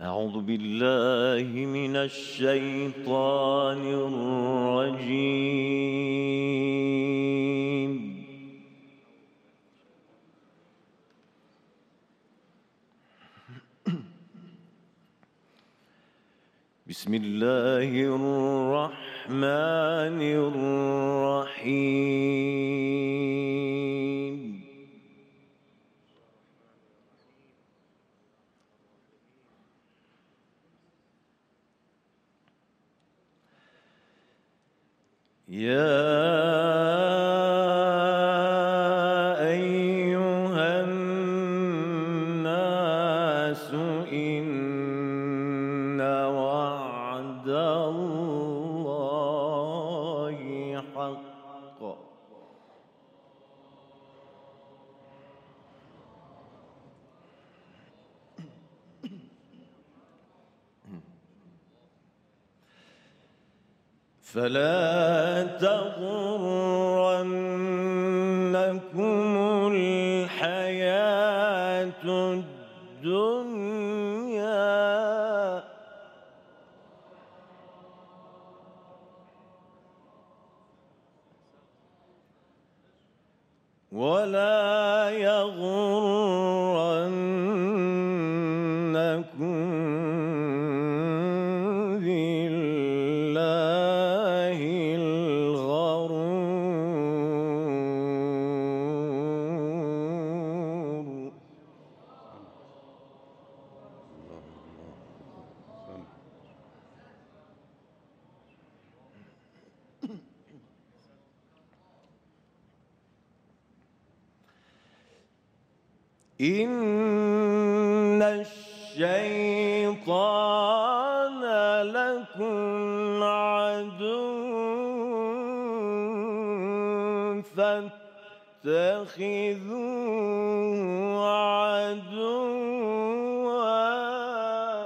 أعوذ بالله من الشيطان الرجيم. بسم الله الرحمن الرحيم. يا أيها الناس إن وعد الله حق فلا تغرنكم الحياة الدنيا ولا يغرنكم بالله الغرور. إن الشيطان لكم عدو فاتخذوه عدوا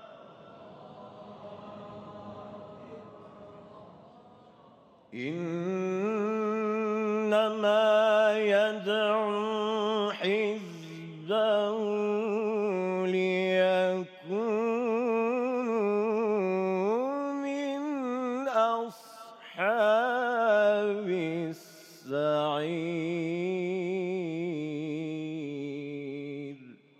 إنما يدعو حزبه ليكونوا من أصحاب السعير.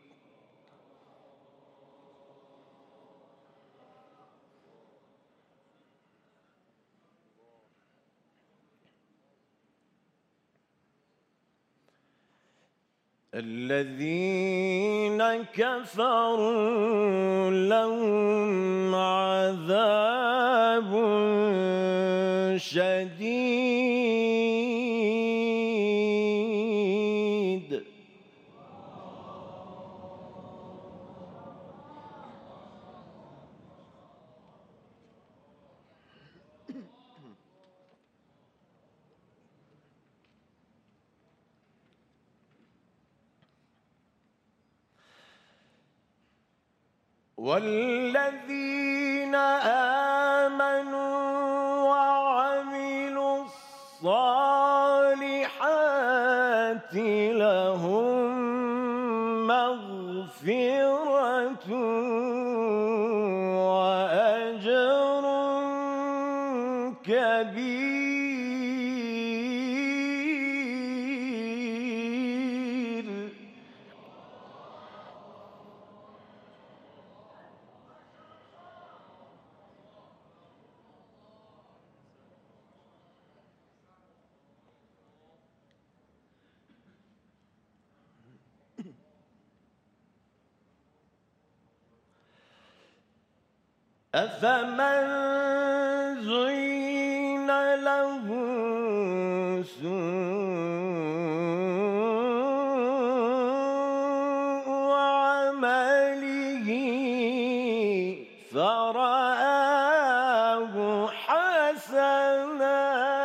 الذين كفروا لهم عذاب شديد والذين آمنوا وعملوا الصالحات لهم مغفرة وأجر كبير. أفمن زين له سوء عمله فرآه حسنا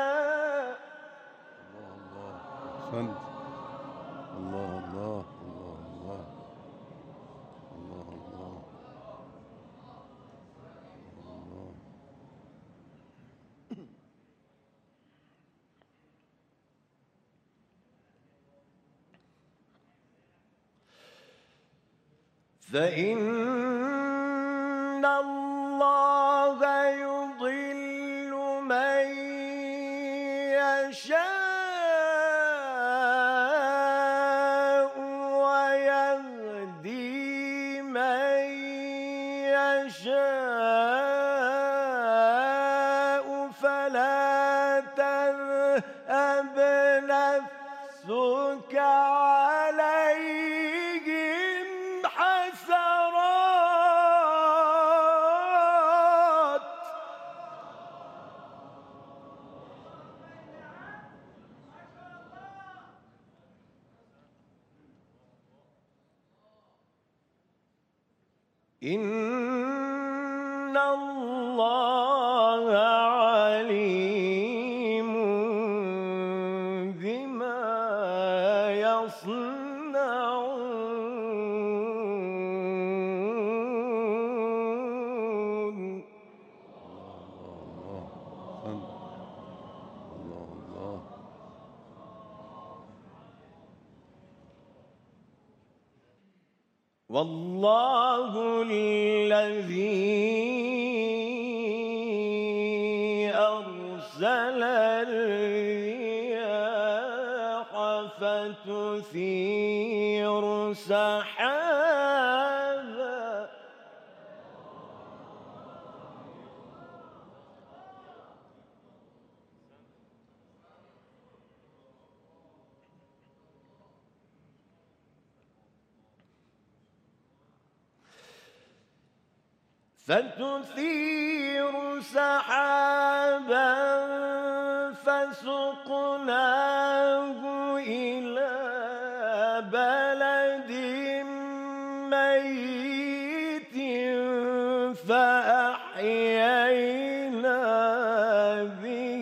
الله الله الله الله الله الله الله. فإن تشاء فلا تذهب نفسك عليهم حسرات إن الله عليم بما يصنعون والله الذي أرسل الرياح فتثير سحابا فسقناه إلى بلد ميت فأحيينا به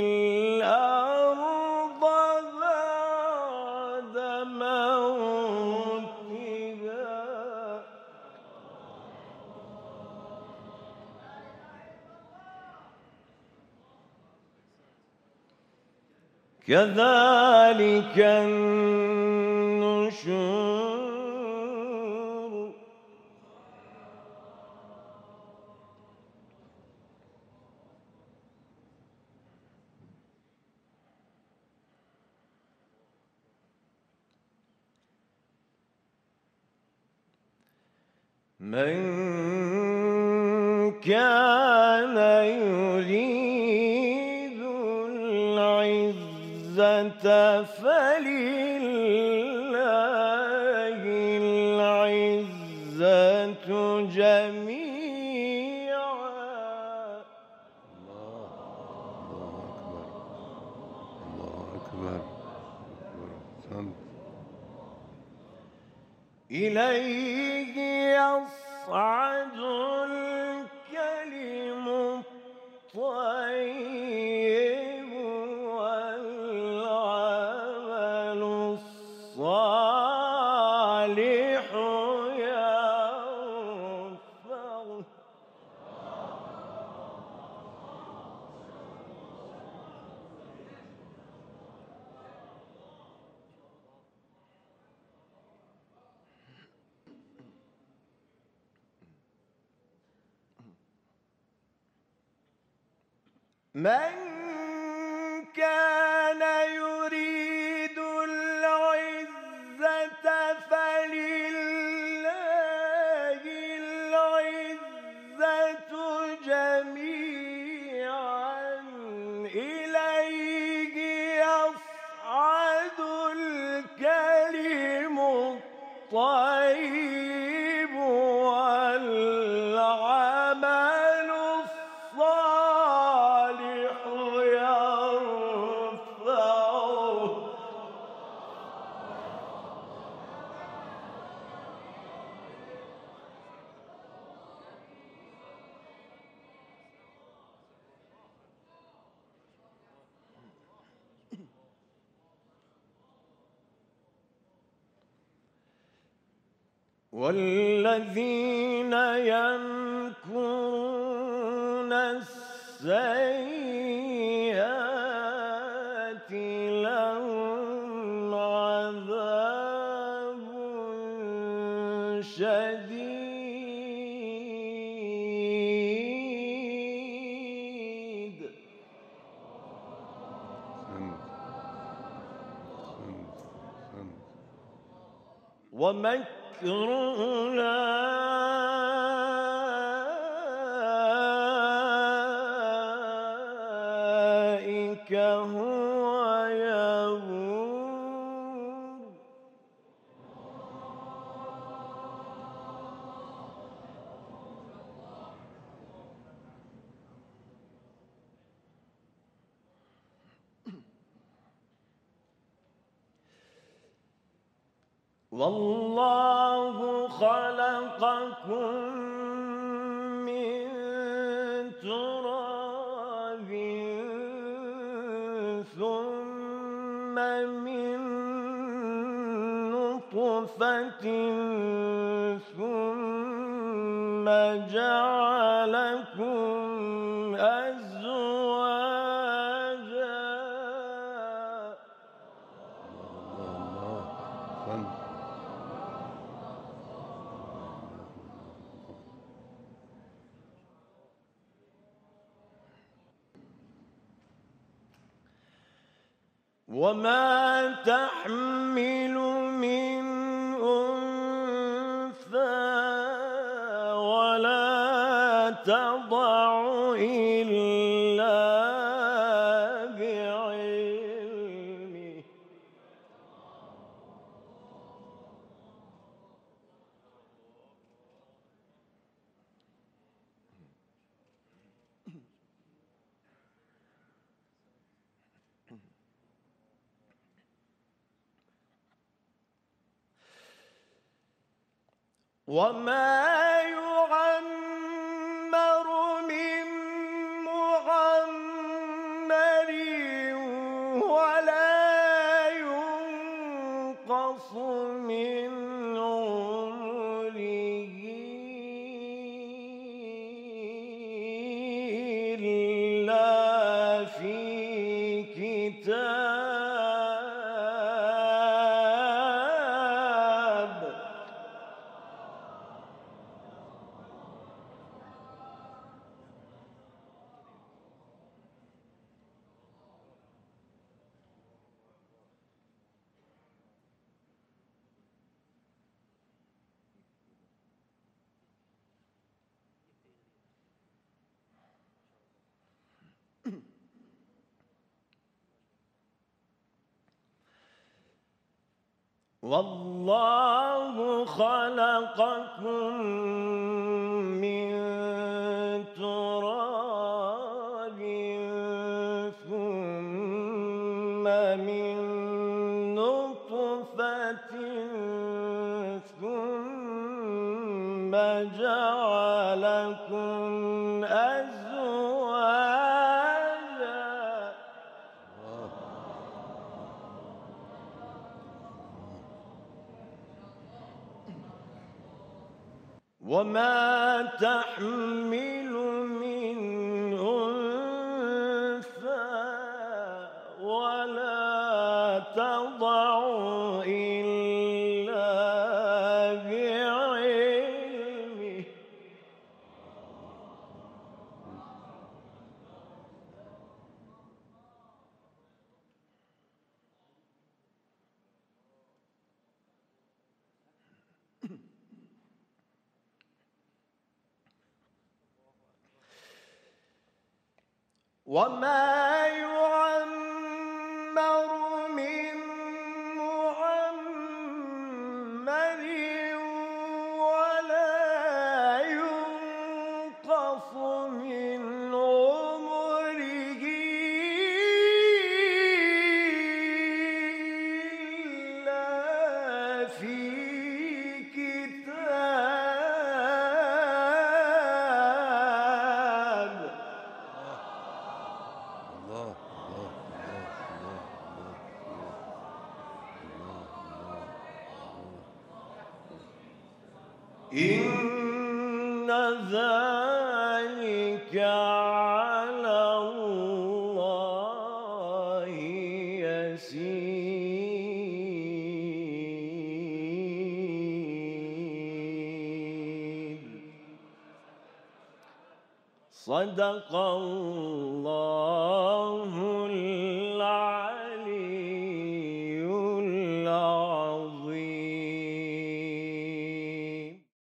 الأرض بعد موتها كذلك النشور من كان يريد العزة فلله العزة جميعا الله أكبر أحسنت إليه يصعد الكلم الطيب والعمل الصالح يرفعه من كان يريد العزة فلله العزة جميعا إليه يصعد الكلم الطيب والعمل الصالح يرفعه والذين يمكرون السيئات لهم عذاب شديد ومكر أولئك ذلك هو يبور. والله خلقكم من تراب ثم من نطفة ثم جعلكم أزواجا. الله. وما تحمل من أنثى ولا تضع إلا بعلمه. وما يعمر من معمر ولا ينقص من عمره إلا في كتاب. والله خلقكم من تراب ثم من نطفة ثم جعلكم أزواجا. وما تحمل من أنثى ولا تضع إلا بعلمه. وما يعمر من معمر ولا ينقص من عمره إلا في كتاب. الله. إن ذلك على الله يسير. صدق الله